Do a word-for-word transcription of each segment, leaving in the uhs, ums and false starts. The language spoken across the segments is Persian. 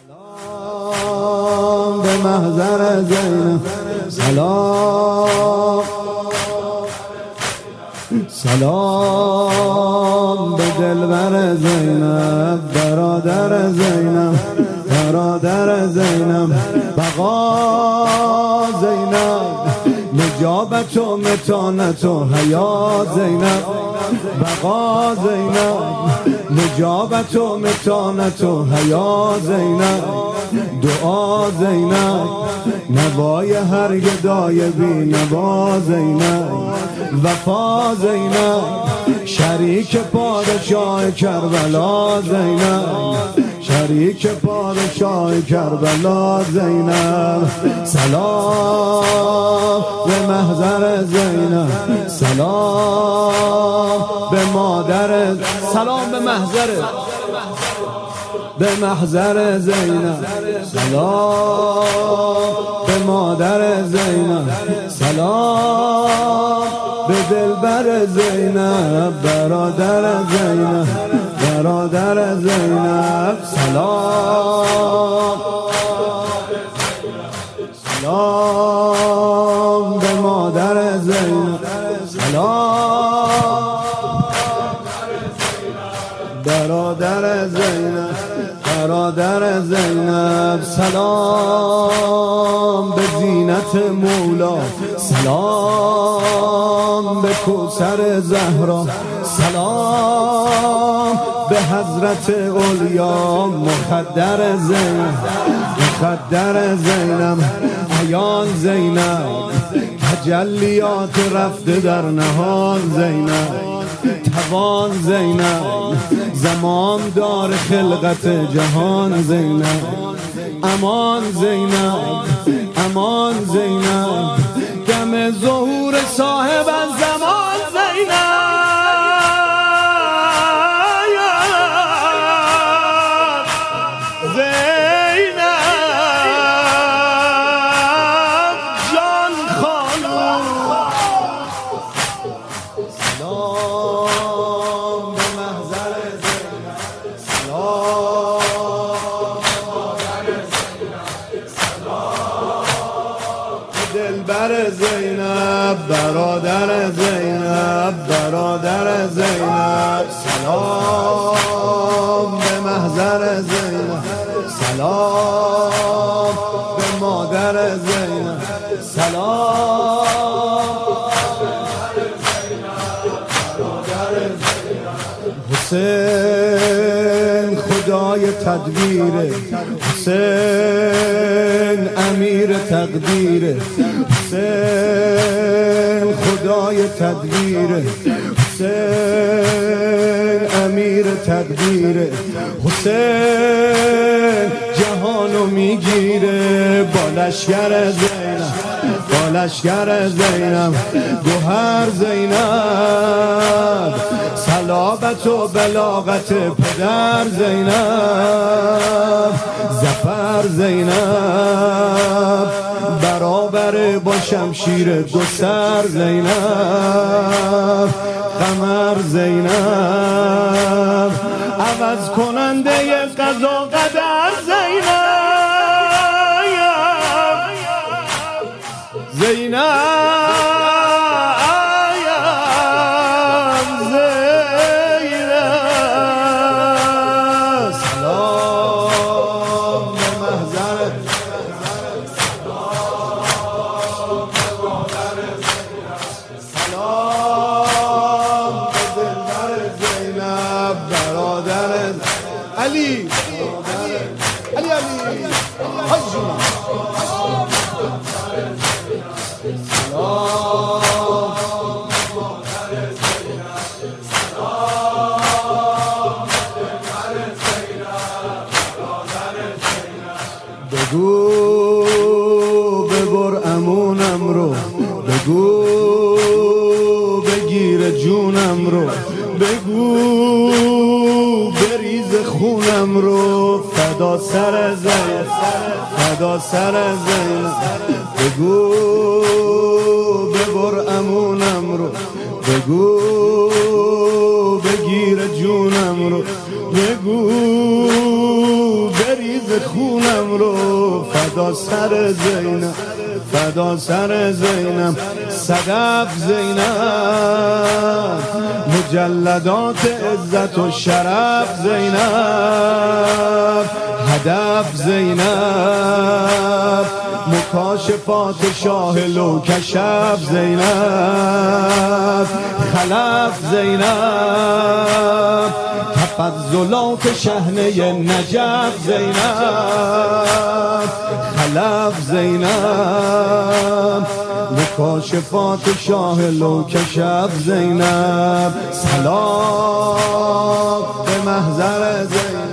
سلام به محضر زینب، سلام سلام به دلبر زینب، برادر زینب، برادر زینب، بقا زینب، نجابت و متانت و حیات زینب، بقا زینب، نجابت و متانت و حیات زینب، دعا زینب، نوای هر گدای بی نوا زینب، وفا زینب، شریک پادشاه کربلا زینب، شریک پادشاه کربلا زینب، سلام به محضر زینب، سلام به مادر، سلام به محضر به محضر زینب، سلام به مادر زینب، سلام به دلبر زینب، برادر زینب، برادر زینب، سلام سلام به مادر زینب، سلام برادر زینب، برادر زینب، سلام به زینت مولا، سلام به کوثر زهرا، سلام به حضرت اولیا مخدر زینب، مخدر زینب، عیان زینب، تجلیات رفته در نهان زینب، توان زینب، زمان دار خلقت جهان زینب، امان زینب، امان زینب، دم ظهور صاحب الزمان زینب، زینب جان خانم، سلام به محضر زینب، سلام به دلبر زینب، برادر زینب، برادر زینب، سلام به محضر زینب، سلام به مادر زینب، سلام حسین خدای تدبیر، حسین امیر تقدیر، حسین خدای تدبیر، حسین امیر تقدیر، حسین جهانو میگیره با لشکر زینب، با لشکر زینب، گوهر زینب، صلابت و بلاغت پدر زینب، ظفر زینب، برابر با شمشیر دو سر زینب، قمر زینب، عوض کننده قضا قدر زینب، زینب علی علی علی حجنا بگو ببر امونم رو، بگو بگیر جونم رو، بگو بریز خونم رو، فدا سر زینب، فدا سر زینب، بگو ببر امونم رو، بگو بگیر جونم رو، بگو بریز به خونم رو فدا سر زینب، فدا سر زینب، صدف زینب، مجلدات عزت و شرف زینب، هدف زینب، مکاشفات شاه لو کشف زینب، خلف زینب، تفضلات شحنه نجف زینب، خلف زینب، مکاشفات شاه لو کشف زینب، سلام به محضر زینب.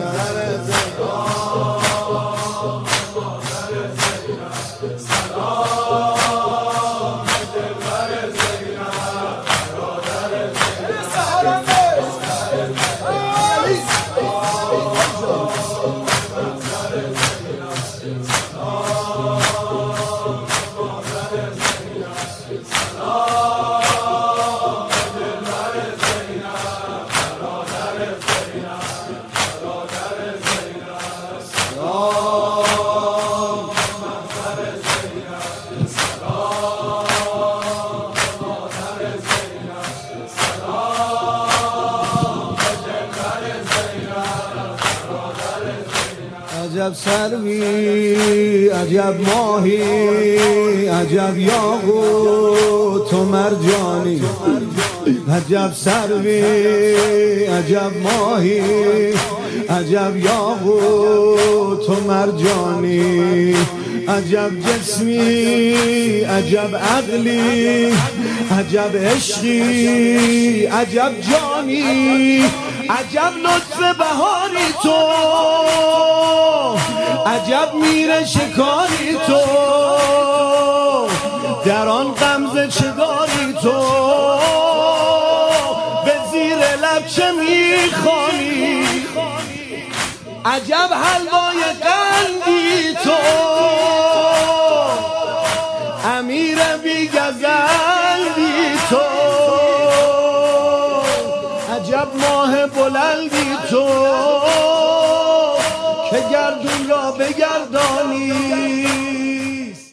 عجب سروی، عجب ماهی، عجب یاقوت و مرجانی، عجب سروی، عجب ماهی، عجب یاقوت و مرجانی، عجب جسمی، عجب عقلی، عجب عشقی، عجب جانی، عجب لطف بهاری تو، عجب میره شکاری تو، در آن غمزه چگاری تو، به زیر لب چه میخوانی، عجب حلوای قندی تو، امیر بی‌گزندی تو، عجب ماه بلندی تو، که گردون را بگردانی،